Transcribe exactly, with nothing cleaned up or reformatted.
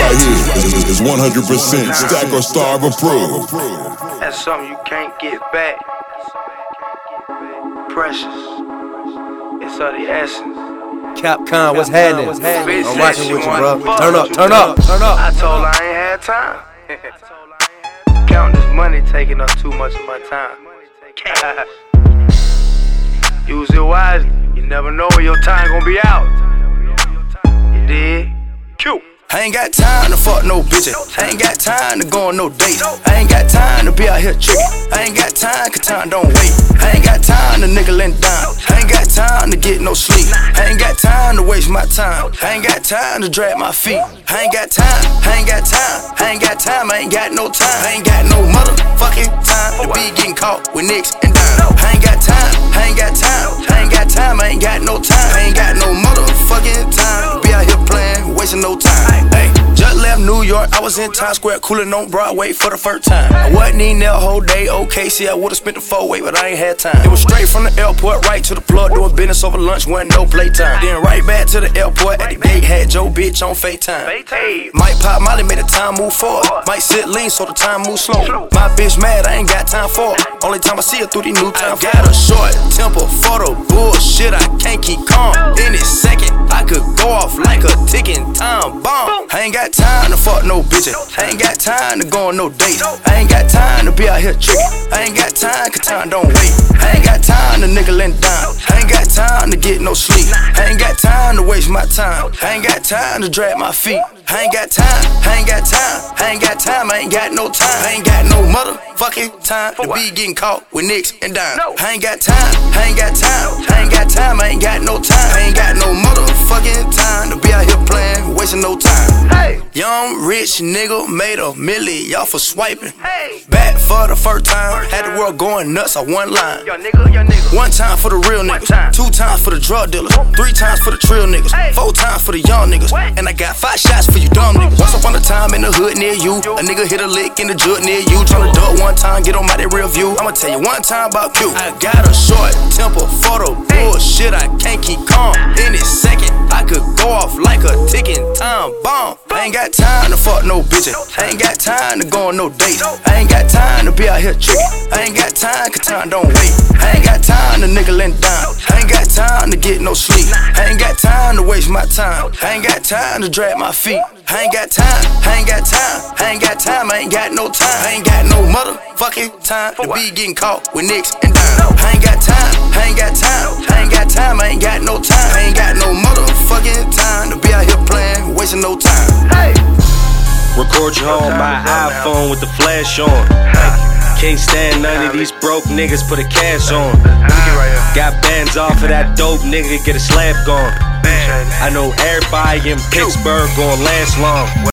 right here is, is one hundred percent Stack or Starve approved. That's something you can't get back. Precious. It's of the essence. Capcom, what's happening? Bitch I'm said watching she with you, wanted bro. to Turn fuck. up, turn up, turn up. I told her I ain't had time. Counting this money taking up too much of my time. Use it wisely. You never know when your time gonna be out. You did? Q. I ain't got time to fuck no bitches. I ain't got time to go on no dates. I ain't got time to be out here tricking. I ain't got time cause time don't wait. I ain't got time to nickel and dime. I ain't got time to get no sleep. I ain't got time to waste my time. I ain't got time to drag my feet. I ain't got time, I ain't got time. I ain't got time, I ain't got no time. I ain't got no motherfucking time to be getting caught with nicks and dimes. I ain't got time, I ain't got time. I ain't got time, I ain't got no time. I ain't got no motherfucking time to be out here playing, wasting no time. Hey, just left New York, I was in Times Square, cooling on Broadway for the first time. I wasn't eating that whole day, okay, see I would've spent the four-way, but I ain't had time. It was straight from the airport, right to the plug, doing business over lunch, wasn't no playtime. Then right back to the airport, at the gate, had Joe bitch on FaceTime. Might pop Molly, made the time move forward. Might sit lean, so the time move slow. My bitch mad, I ain't got time for it. Only time I see her through these new time. I got a short temper for the bullshit, I can't keep calm. Any second, I could go off like a ticking time bomb. I ain't got time to fuck no bitches. I ain't got time to go on no dates. I ain't got time to be out here tricking. I ain't got time cause time don't wait. I ain't got time to nickel and dime. I ain't got time to get no sleep. I ain't got time to waste my time. I ain't got time to drag my feet. I ain't got time, I ain't got time. I ain't got time, I ain't got no time. I ain't got no motherfucking time to be getting caught with nicks and dimes. I ain't got time, I ain't got time. I ain't got time, I ain't got no time. I ain't got no motherfucking time to be out here playing, wasting no time. Hey, young rich nigga made a milli off of swiping. Hey, back for the first time, had the world going nuts on one line. Your nigga, your nigga. One time for the real niggas, two times for the drug dealers, three times for the trill niggas, four times for the young niggas, and I got five shots for you dumb niggas. Once upon a time in the hood near you, a nigga hit a lick in the jug near you. Tryna duck one time, get on my that real view. I'ma tell you one time about Q. I got a short temper for the bullshit, I can't keep calm. Any second, I could go off like a ticking time bomb. I ain't got time to fuck no bitches. I ain't got time to go on no dates. I ain't got time to be out here tricking. I ain't got time cause time don't wait. I ain't got time to nickel and dime. I ain't got time to get no sleep. I ain't got time to waste my time. I ain't got time to drag my feet. I ain't got time, I ain't got time. I ain't got time, I ain't got no time. I ain't got no motherfucking time to be getting caught with nicks and dimes. I ain't got time, I ain't got time. I ain't got time, I ain't got no time. I ain't got no motherfucking time to be out here playing, wasting no time. Hey, Record you on my iPhone with the flash on. Can't stand none of these broke niggas, put a cash on. Got bands off of that dope nigga, get a slap gone. I know everybody in Pittsburgh gon' last long.